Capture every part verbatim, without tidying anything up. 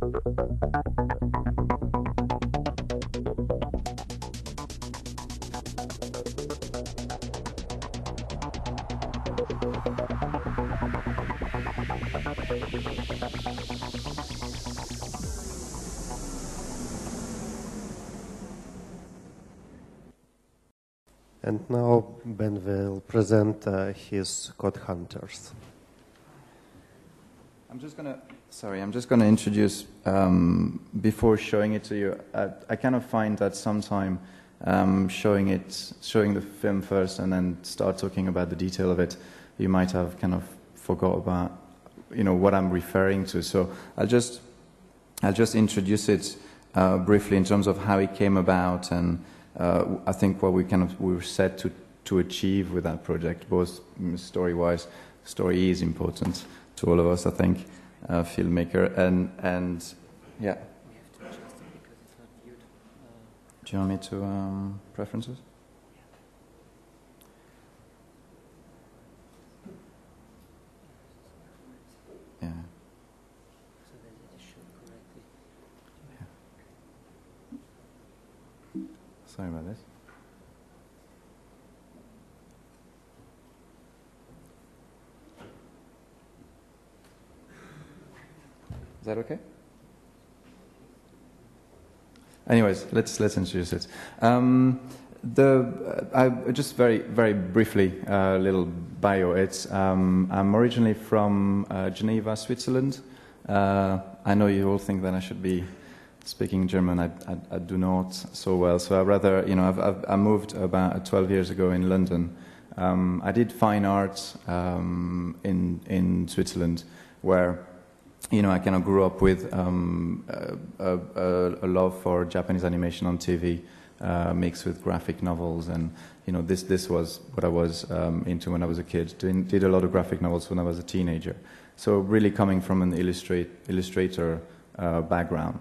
And now Ben will present uh, his Code Hunters. I'm just gonna, sorry, I'm just gonna introduce, um, before showing it to you, I, I kind of find that sometime um, showing it, showing the film first and then start talking about the detail of it, you might have kind of forgot about, you know, what I'm referring to. So I'll just, I'll just introduce it uh, briefly in terms of how it came about, and uh, I think what we kind of we were set to to achieve with that project, both story-wise. Story is important to all of us, I think, uh, filmmaker, and and yeah. We have to adjust it because it's not viewed. Uh, Do you want me to um, preferences? Yeah. so that it is shown correctly. Sorry about this. Is that okay? Anyways, let's let's introduce it. Um, the uh, I just very very briefly a uh, little bio. It's um, I'm originally from uh, Geneva, Switzerland. Uh, I know you all think that I should be speaking German. I, I, I do not so well. So I rather you know I've, I've I moved about twelve years ago in London. Um, I did fine art um, in in Switzerland, where you know, I kind of grew up with um, a, a, a love for Japanese animation on T V, uh, mixed with graphic novels, and you know, this this was what I was um, into when I was a kid. Did, did a lot of graphic novels when I was a teenager. So really coming from an illustrate, illustrator uh, background,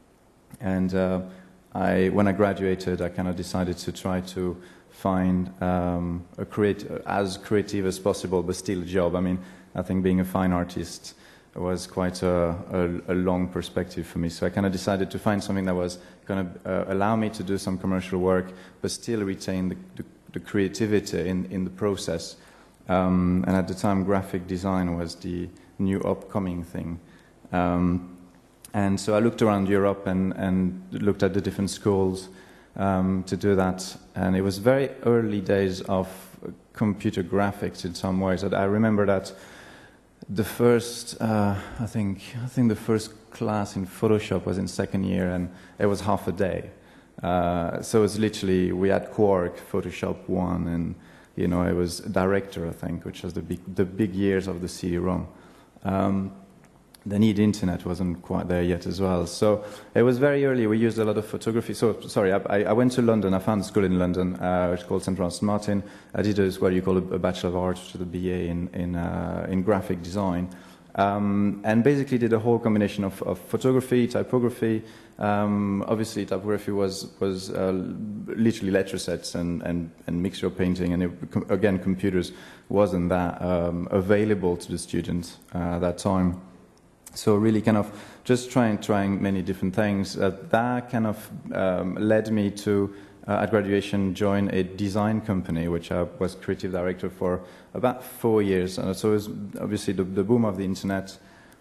and uh, I when I graduated, I kind of decided to try to find um, a create as creative as possible, but still a job. I mean, I think being a fine artist was quite a, a, a long perspective for me. So I kind of decided to find something that was going to uh, allow me to do some commercial work, but still retain the, the, the creativity in, in the process. Um, and at the time, graphic design was the new upcoming thing. Um, and so I looked around Europe and, and looked at the different schools um, to do that. And it was very early days of computer graphics in some ways. I remember that The first, uh, I think, I think the first class in Photoshop was in second year, and it was half a day. Uh, so it was literally, we had Quark, Photoshop one, and you know, it was Director, I think, which was the big, the big years of the C D-ROM. Um, the need internet wasn't quite there yet as well. So it was very early. We used a lot of photography. So sorry, I, I went to London. I found a school in London. Uh, it's called Saint Francis Martin. I did a, what you call a, a Bachelor of Arts, which is a B A in in, uh, in graphic design, um, and basically did a whole combination of, of photography, typography. Um, obviously, typography was was uh, literally letter sets and and, and mixture painting, and it, again, computers wasn't that um, available to the students uh, at that time. So really kind of just trying trying many different things. Uh, that kind of um, led me to, uh, at graduation, join a design company, which I was creative director for about four years. Uh, so it was obviously the, the boom of the internet,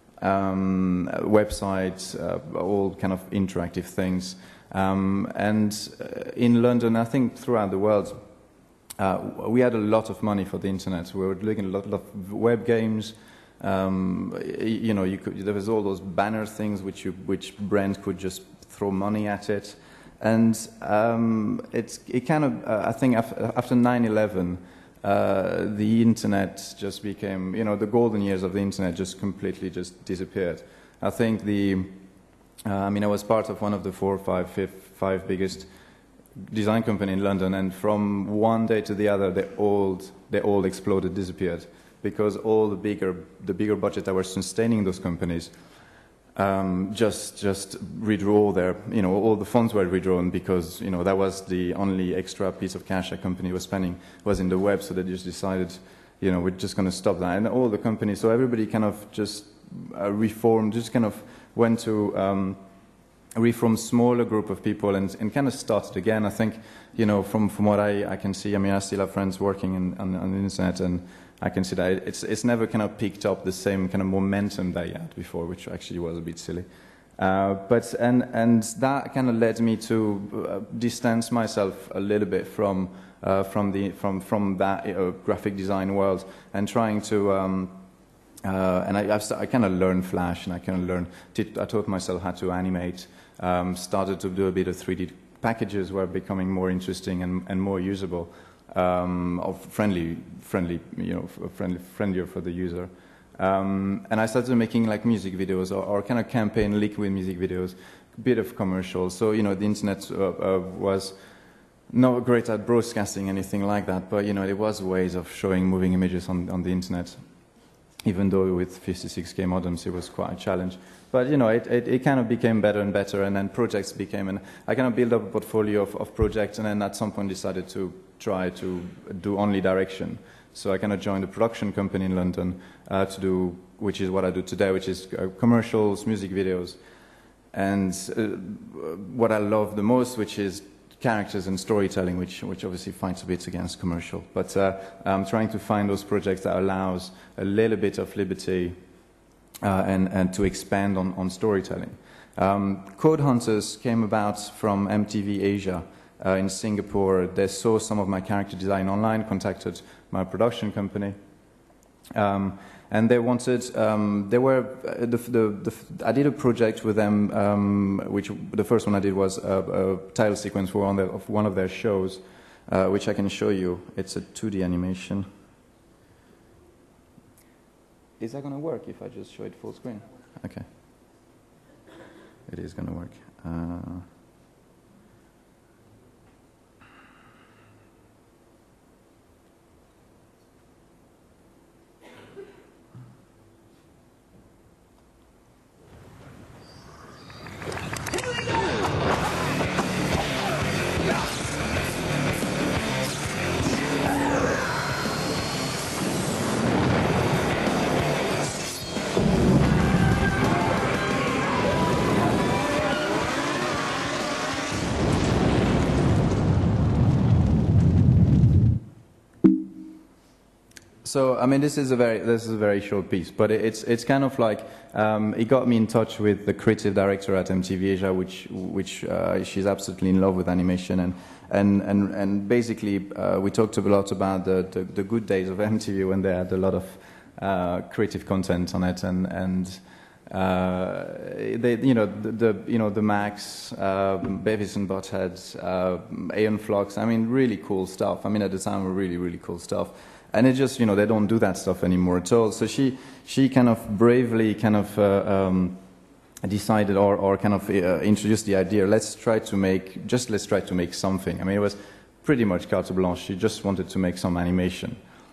um, websites, uh, all kind of interactive things. Um, and uh, in London, I think throughout the world, uh, we had a lot of money for the internet. We were looking at a lot, lot of web games. Um, you know, you could, there was all those banner things which you, which brands could just throw money at it, and um, it's it kind of uh, I think after nine eleven, uh, the internet just became, you know, the golden years of the internet just completely just disappeared. I think the uh, I mean I was part of one of the four or five five, five biggest design company in London, and from one day to the other they all they all exploded, disappeared. Because all the bigger the bigger budget that were sustaining those companies um, just just redraw their, you know, all the funds were redrawn, because you know that was the only extra piece of cash a company was spending was in the web. So they just decided, you know, we're just going to stop that, and all the companies. So everybody kind of just uh, reformed, just kind of went to um, reform smaller group of people and, and kind of started again. I think, you know, from, from what I, I can see, I mean, I still have friends working in, on, on the internet, and I can see that it's, it's never kind of picked up the same kind of momentum that you had before, which actually was a bit silly. Uh, but, and, and that kind of led me to uh, distance myself a little bit from, uh, from, the, from, from that uh, graphic design world, and trying to, um, uh, and I, I've st I kind of learned Flash, and I kind of learned, I taught myself how to animate, um, started to do a bit of three D packages were becoming more interesting and, and more usable, um, of friendly, friendly, you know, friendly, friendlier for the user. Um, and I started making like music videos or, or kind of campaign liquid music videos, a bit of commercials. So, you know, the internet uh, uh, was not great at broadcasting anything like that, but, you know, there was ways of showing moving images on, on the internet, even though with fifty-six K modems it was quite a challenge. But, you know, it, it, it kind of became better and better, and then projects became, and I kind of built up a portfolio of, of projects, and then at some point decided to try to do only direction. So I kind of joined a production company in London uh, to do, which is what I do today, which is uh, commercials, music videos, and uh, what I love the most, which is characters and storytelling, which, which obviously fights a bit against commercial. But uh, I'm trying to find those projects that allows a little bit of liberty uh, and, and to expand on, on storytelling. Um, Code Hunters came about from M T V Asia uh, in Singapore. They saw some of my character design online, contacted my production company, um, and they wanted. Um, they were uh, the, the, the. I did a project with them, um, which the first one I did was a, a title sequence for one of, their, of one of their shows, uh, which I can show you. It's a two D animation. Is that going to work if I just show it full screen? Okay, it is going to work. Uh, So I mean, this is a very this is a very short piece, but it's it's kind of like um, it got me in touch with the creative director at M T V Asia, which which uh, she's absolutely in love with animation, and and and and basically uh, we talked a lot about the, the the good days of M T V when they had a lot of uh, creative content on it, and and uh, they you know the, the you know the Max, uh, Beavis and Butthead, uh, Aeon Flux. I mean, really cool stuff. I mean, at the time, really really cool stuff. And it just, you know, they don't do that stuff anymore at all. So she, she kind of bravely kind of uh, um, decided or, or kind of uh, introduced the idea, let's try to make, just let's try to make something. I mean, it was pretty much carte blanche. She just wanted to make some animation,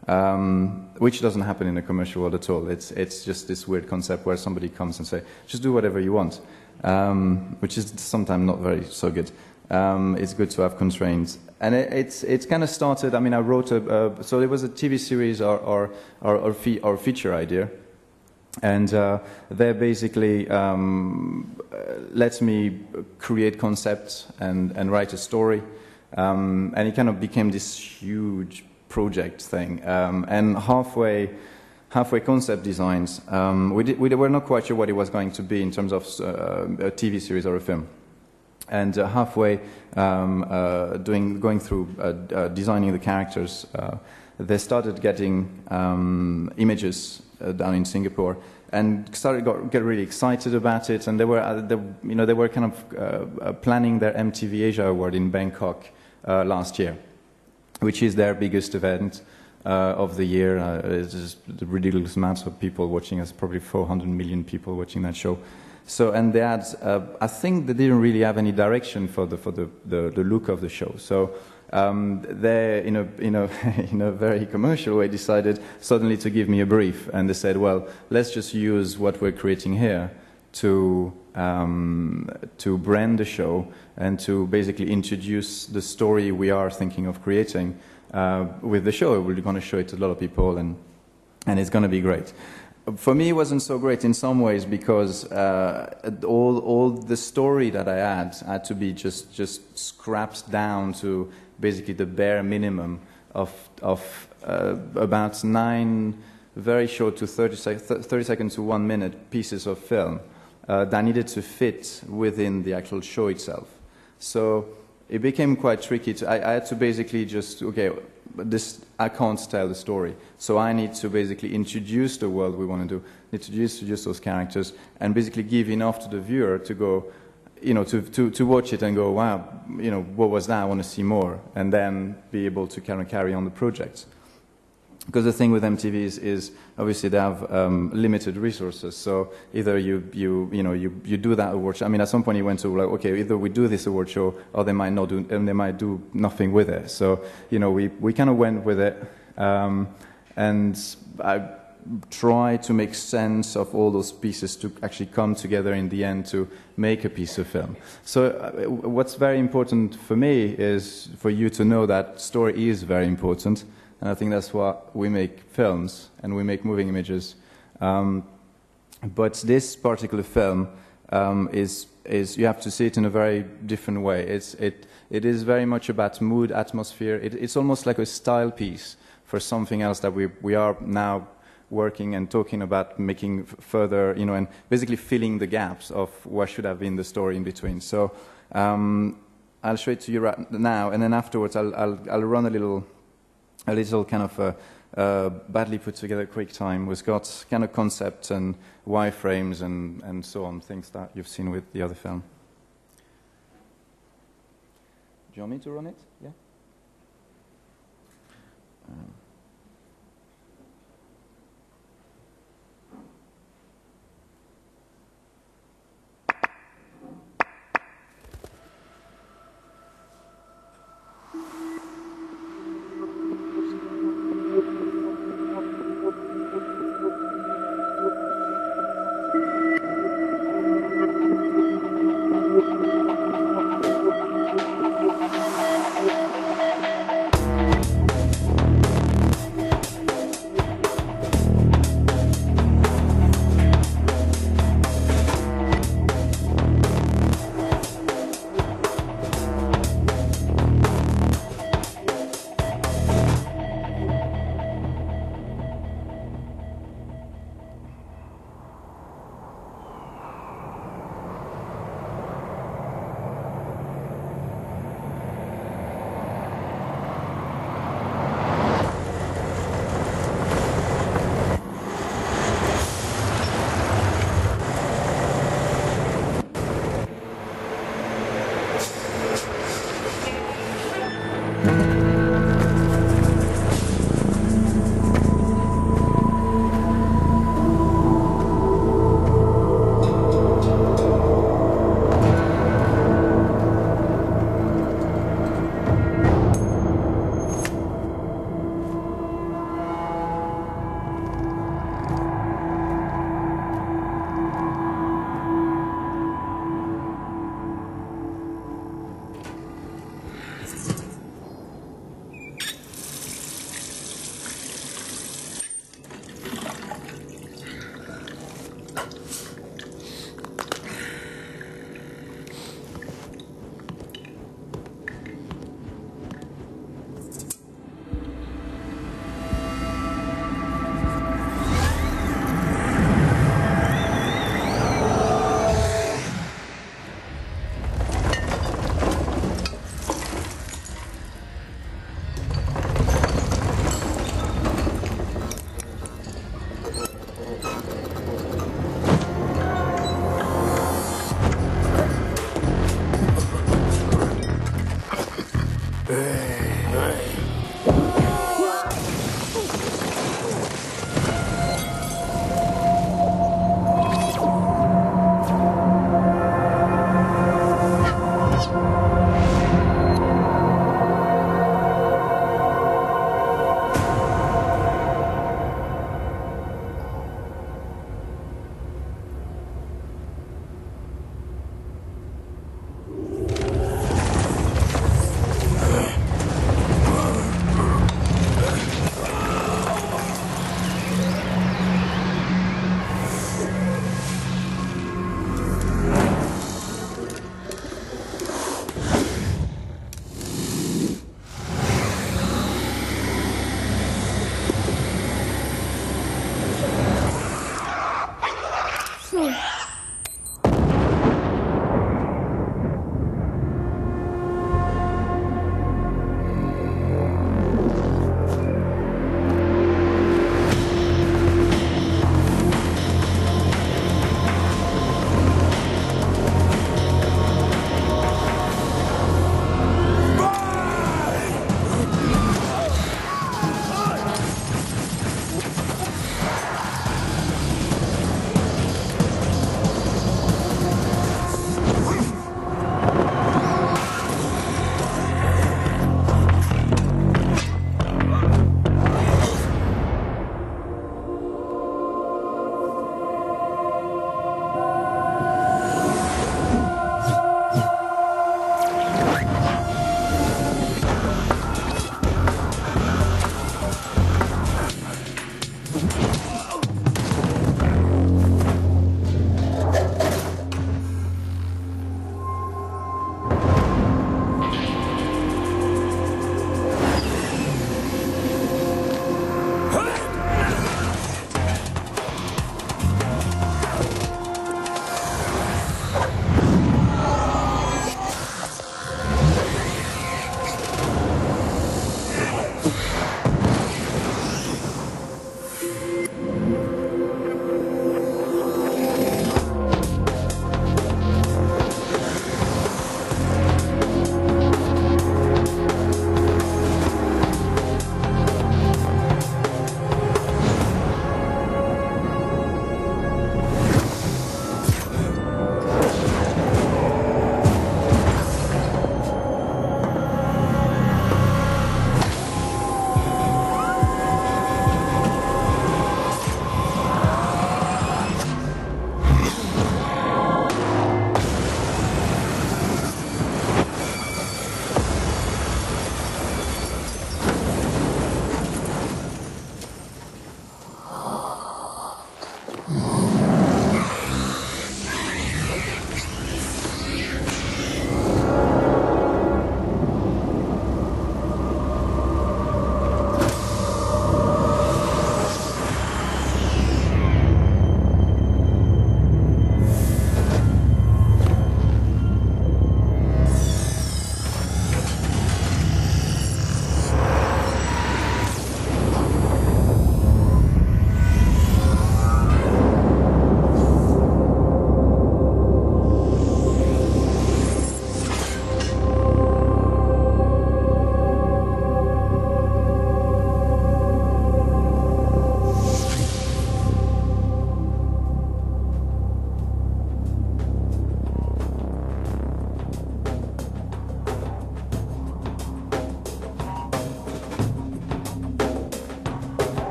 um, which doesn't happen in the commercial world at all. It's, it's just this weird concept where somebody comes and say, just do whatever you want, um, which is sometimes not very so good. Um, it's good to have constraints. And it, it's it's kind of started. I mean, I wrote a uh, so it was a T V series or or or, or, fe or feature idea, and uh, they basically um, let me create concepts and and write a story, um, and it kind of became this huge project thing. Um, and halfway halfway concept designs, um, we did, we were not quite sure what it was going to be in terms of uh, a T V series or a film. And uh, halfway um, uh, doing, going through uh, uh, designing the characters, uh, they started getting um, images uh, down in Singapore, and started got get really excited about it. And they were, uh, they, you know, they were kind of uh, planning their M T V Asia Award in Bangkok uh, last year, which is their biggest event uh, of the year. Uh, it's just the ridiculous amounts of people watching. There's probably four hundred million people watching that show. So, and they had, uh, I think they didn't really have any direction for the, for the, the, the look of the show. So um, they, in a, in, a, in a very commercial way, decided suddenly to give me a brief. And they said, well, let's just use what we're creating here to, um, to brand the show and to basically introduce the story we are thinking of creating uh, with the show. We're going to show it to a lot of people, and, and it's going to be great. for me, it wasn't so great in some ways because uh, all all the story that I had had to be just just scrapped down to basically the bare minimum of of uh, about nine very short to thirty, sec- thirty seconds to one minute pieces of film uh, that needed to fit within the actual show itself. So it became quite tricky. To, I, I had to basically just, okay, this I can't tell the story. So I need to basically introduce the world we want to do, introduce, introduce those characters, and basically give enough to the viewer to go, you know, to, to, to watch it and go, wow, you know, what was that? I want to see more. And then be able to kind of carry on the project. Because the thing with M T V is, is obviously they have um, limited resources. So either you, you, you know, you, you do that award show. I mean, at some point you went to like, okay, either we do this award show or they might not do, and they might do nothing with it. So, you know, we, we kind of went with it. Um, and I try to make sense of all those pieces to actually come together in the end to make a piece of film. So uh, what's very important for me is for you to know that story is very important. And I think that's why we make films and we make moving images. Um, but this particular film um, is, is, you have to see it in a very different way. It's, it, it is very much about mood, atmosphere. It, it's almost like a style piece for something else that we, we are now working and talking about making f- further, you know, and basically filling the gaps of what should have been the story in between. So um, I'll show it to you right now, and then afterwards I'll, I'll, I'll run a little a little kind of a, uh, badly put together quick time with got kind of concepts and wireframes and, and so on, things that you've seen with the other film. Do you want me to run it? Yeah? Um.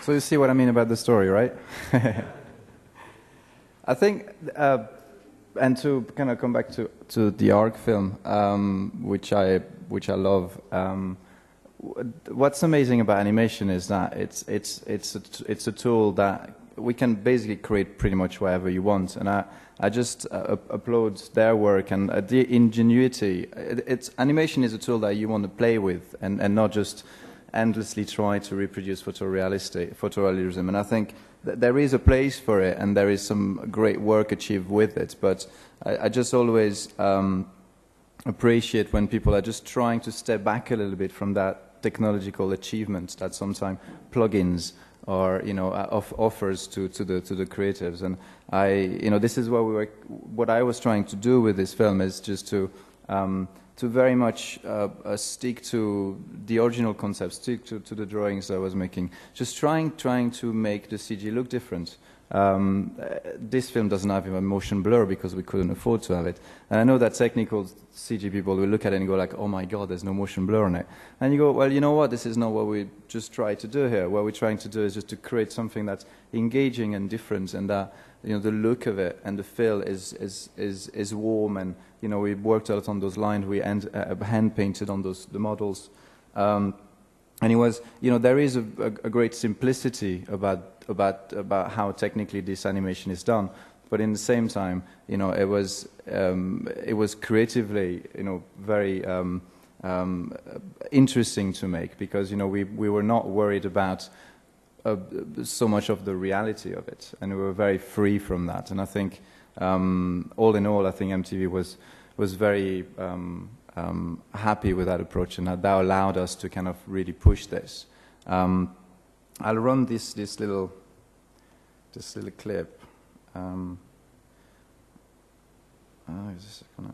So you see what I mean about the story, right? I think, uh, and to kind of come back to, to the ARC film, um, which I which I love. Um, what's amazing about animation is that it's it's it's a, it's a tool that we can basically create pretty much whatever you want, and I I just uh, applaud their work and uh, the ingenuity. It, it's animation is a tool that you want to play with, and and not just endlessly try to reproduce photorealistic photorealism. And I think th there is a place for it, and there is some great work achieved with it. But I, I just always um, appreciate when people are just trying to step back a little bit from that technological achievement that sometimes plugins or you know off offers to to the to the creatives. And I you know this is what we were what I was trying to do with this film is just to um, to very much uh, uh, stick to the original concept, stick to, to the drawings I was making, just trying trying to make the C G look different. Um, uh, this film doesn't have a motion blur because we couldn't afford to have it. And I know that technical C G people will look at it and go like, oh my god, there's no motion blur on it. And you go, well, you know what, this is not what we just try to do here. What we're trying to do is just to create something that's engaging and different, and that you know the look of it and the feel is is is, is warm. And you know we worked a lot on those lines. We hand, uh, hand painted on those the models. Um, And it was, you know, there is a, a, a great simplicity about about about how technically this animation is done, but in the same time, you know, it was um, it was creatively, you know, very um, um, interesting to make, because you know we we were not worried about uh, so much of the reality of it, and we were very free from that. And I think, um, all in all, I think M T V was was very. Um, Um, happy with that approach, and that, that allowed us to kind of really push this. Um, I'll run this this little this little clip. Um, oh, is this gonna...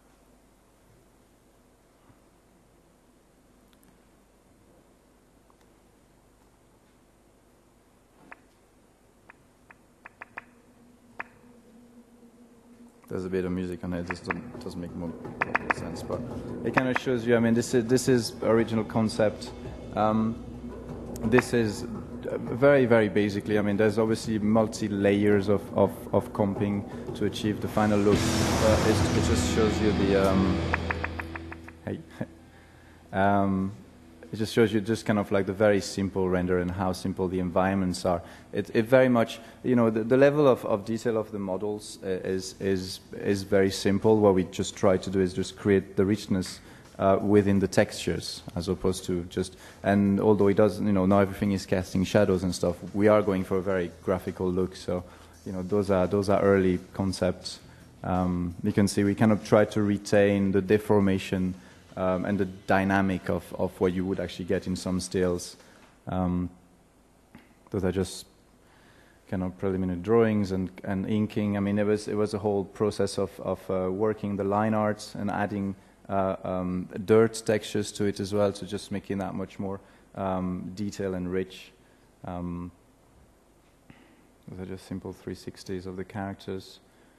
There's a bit of music on it. This doesn't, doesn't make more sense, but it kind of shows you. I mean, this is this is original concept. Um, this is very, very basically. I mean, there's obviously multi layers of of, of comping to achieve the final look. But it's, it just shows you the. Um, hey. um, It just shows you just kind of like the very simple render and how simple the environments are. It, it very much, you know, the, the level of, of detail of the models is, is, is very simple. What we just try to do is just create the richness uh, within the textures, as opposed to just, and although it doesn't, you know, not everything is casting shadows and stuff, we are going for a very graphical look. So, you know, those are, those are early concepts. Um, you can see we kind of try to retain the deformation Um, and the dynamic of, of what you would actually get in some stills. Um, those are just kind of preliminary drawings and, and inking. I mean, it was, it was a whole process of, of uh, working the line arts and adding uh, um, dirt textures to it as well, to just making that much more um, detail and rich. Um, those are just simple three sixties of the characters.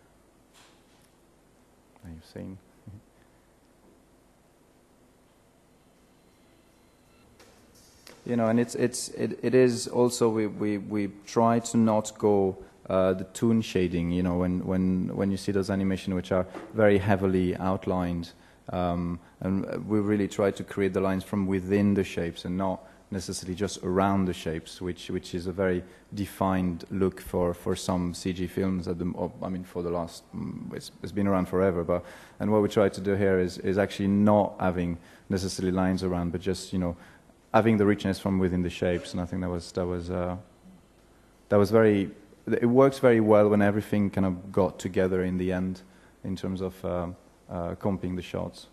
Are you seeing? You know, and it's it's it, it is also we, we we try to not go uh, the toon shading. You know, when when when you see those animations which are very heavily outlined, um, and we really try to create the lines from within the shapes and not necessarily just around the shapes, which which is a very defined look for for some C G films. At the I mean, for the last it's, it's been around forever. But and what we try to do here is is actually not having necessarily lines around, but just you know. having the richness from within the shapes, and I think that was that was uh, that was very. It works very well when everything kind of got together in the end, in terms of uh, uh, comping the shots.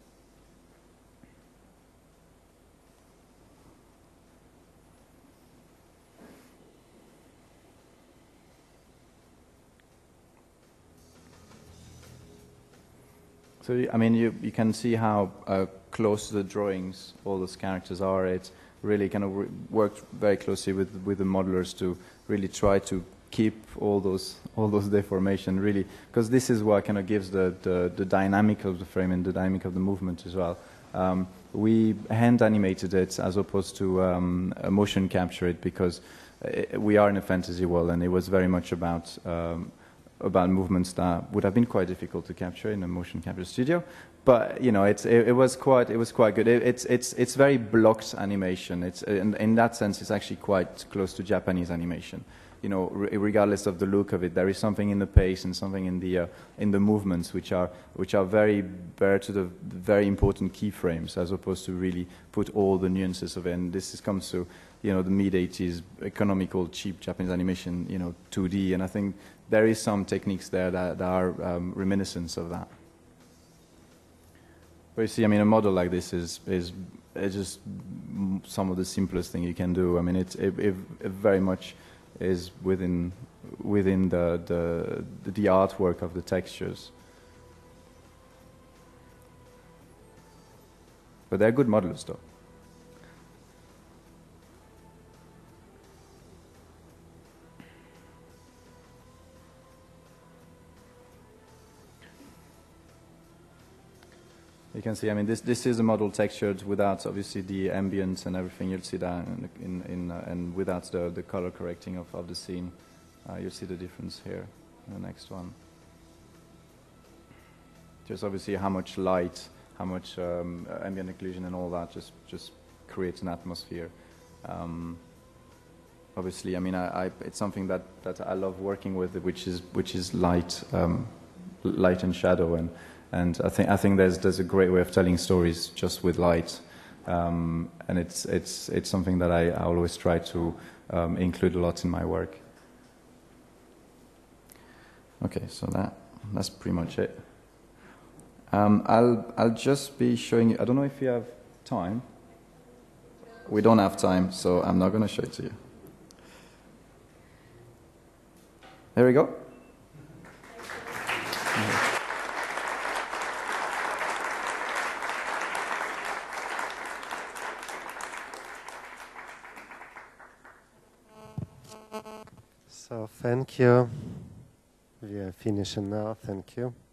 So I mean, you you can see how uh, close to the drawings all those characters are. It's really kind of re worked very closely with with the modelers to really try to keep all those all those deformation, really, because this is what kind of gives the, the the dynamic of the frame and the dynamic of the movement as well. Um, we hand animated it as opposed to um, motion capture it, because uh, we are in a fantasy world, and it was very much about um, about movements that would have been quite difficult to capture in a motion capture studio. But you know, it's, it, it was quite it was quite good. It, it's it's it's very blocked animation. It's in, in that sense, it's actually quite close to Japanese animation. You know, re regardless of the look of it, there is something in the pace and something in the uh, in the movements which are which are very bare to the very important keyframes, as opposed to really put all the nuances of it. And this is, comes to, you know, the mid eighties economical, cheap Japanese animation, you know, two D. And I think there is some techniques there that, that are um, reminiscence of that. But you see, I mean, a model like this is is, is just some of the simplest thing you can do. I mean, it, it, it, it very much is within within the, the the artwork of the textures. But they're good modelers, though. You can see, I mean, this this is a model textured without obviously the ambience and everything. You'll see that in in, in uh, and without the the color correcting of of the scene. Uh, you'll see the difference here in the next one. Just obviously how much light, how much um, ambient occlusion and all that just just creates an atmosphere. Um, obviously, I mean, I, I it's something that that I love working with, which is which is light, um, light and shadow. And. And I think I think there's there's a great way of telling stories just with light, um, and it's it's it's something that I, I always try to um, include a lot in my work. Okay, so that that's pretty much it. Um, I'll I'll just be showing you. I don't know if you have time. We don't have time, so I'm not going to show it to you. There we go. So thank you. We are finishing now. Thank you.